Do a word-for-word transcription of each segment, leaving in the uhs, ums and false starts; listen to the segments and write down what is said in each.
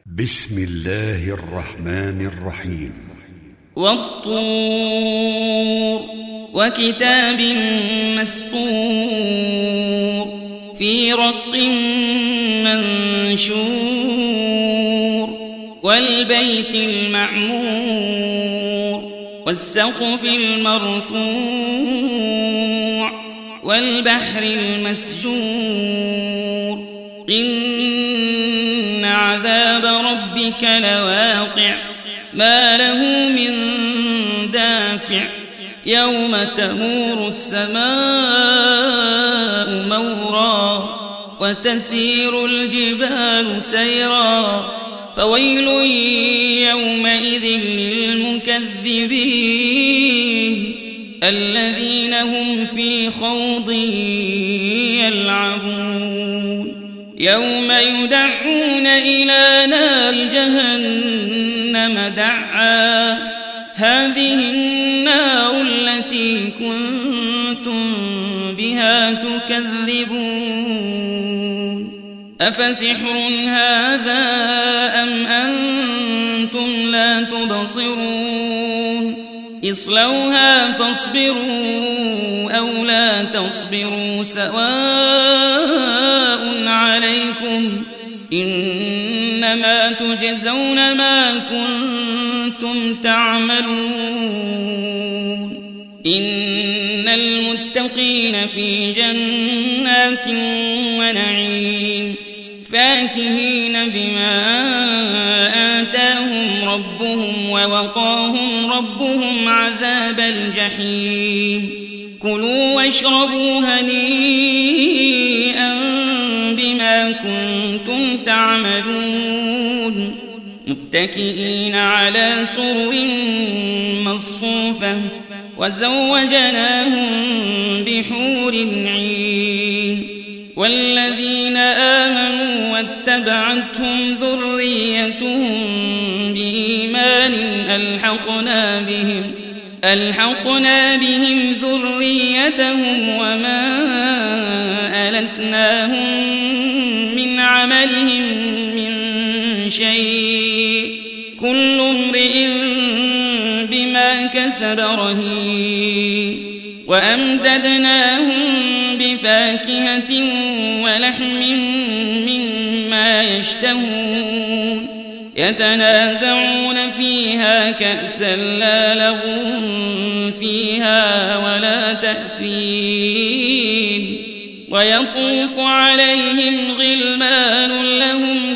بسم الله الرحمن الرحيم. والطور وكتاب مسطور في رق منشور والبيت المعمور والسقف المرفوع والبحر المسجور إن عذاب ربك لواقع ما له من دافع يوم تمور السماء مورا وتسير الجبال سيرا فويل يومئذ للمكذبين الذين هم في خوض يلعبون يوم يدعون إلى نار جهنم دعا هذه النار التي كنتم بها تكذبون أفسحر هذا أم أنتم لا تبصرون اصلوها فاصبروا أو لا تصبروا سواء عليكم إنما تجزون ما كنتم تعملون إن المتقين في جنات ونعيم فاكهين بما آتاهم ربهم ووقاهم ربهم عذاب الجحيم كلوا واشربوا هنيئا بما كنتم تعملون متكئين على سرر مصفوفة وزوجناهم بحور عين والذين آمنوا واتبعتهم ذريتهم بإيمان ألحقنا بهم ألحقنا بهم ذريتهم وما ألتناهم من عملهم من شيء كل امرئ بما كسب رهين وأمددناهم بفاكهة ولحم مما يشتهون يتنازعون فيها كأسا لا لغو فيها ولا تأثيم ويطوف عليهم غلمان لهم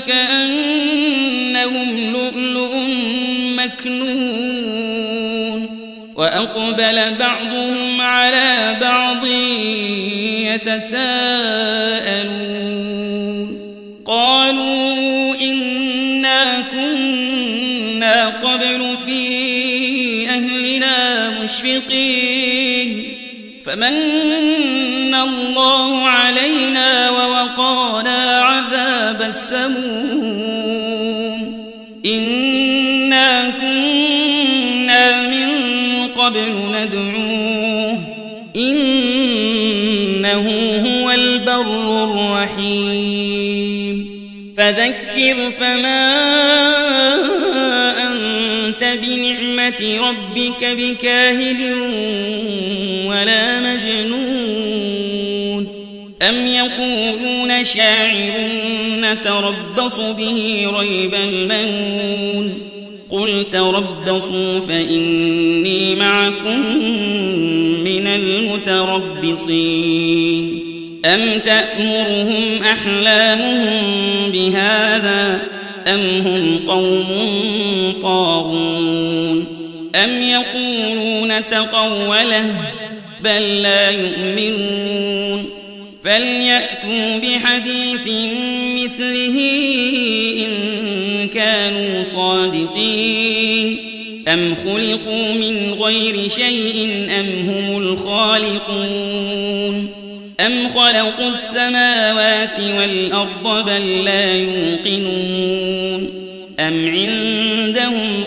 كأنهم لؤلؤ مكنون وأقبل بعضهم على بعض يتساءلون قالوا إنا كنا قبل في أهلنا مشفقين فمن الله علينا ووقانا عذاب السموم إنا كنا من قبل ندعوه إنه هو البر الرحيم فذكر فما أنت بنعمة ربك بكاهن ولا مجنون أم يقولون شاعر نتربص به ريب المنون قل تربصوا فإني معكم من المتربصين أم تأمرهم أحلامهم بهذا أم هم قوم طاغون أم يقولون تقوله بل لا يؤمنون فليأتوا بحديث مثله إن كانوا صادقين أم خلقوا من غير شيء أم هم الخالقون أم خلقوا السماوات والأرض بل لا يوقنون أم عندهم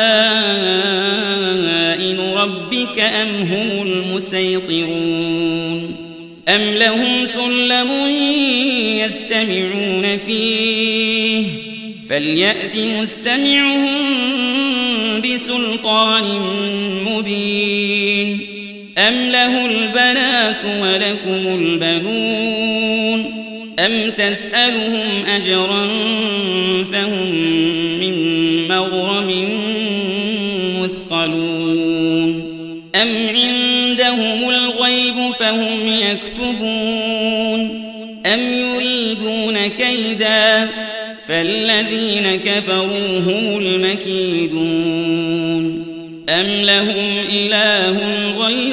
خزائن ربك أم هم المسيطرون أم لهم سلم يستمعون فيه فليأت مستمعهم بسلطان مبين أم له البنات ولكم البنون أم تسألهم أجرا فهم من مغرم مثقلون أم عندهم الغيب فهم يكتبون أم يريدون كيدا فالذين كفروا هم المكيدون أم لهم إله غير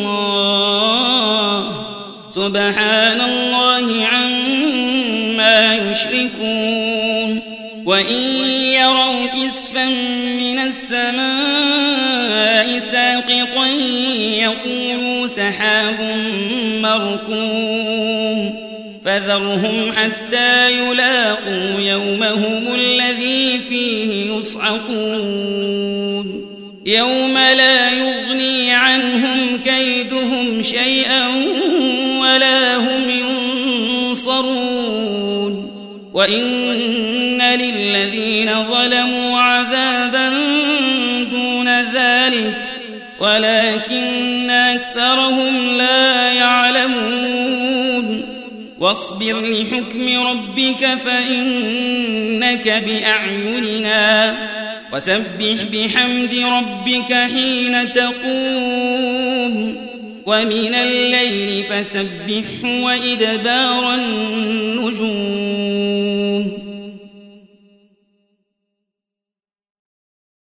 الله سبحان الله عما يشركون وإن يروا كسفا من السماء ساقطا يقولوا سحاب مركوم فذرهم حتى يلاقوا يومهم الذي فيه يصعقون يوم لا يغني عنهم كيدهم شيئا ولا هم ينصرون وإن للذين ظلموا عذابا دون ذلك ولكن أكثرهم لا يعلمون واصبر لحكم ربك فإنك بأعيننا وسبح بحمد ربك حين تقوم ومن الليل فسبحه وإدبار النجوم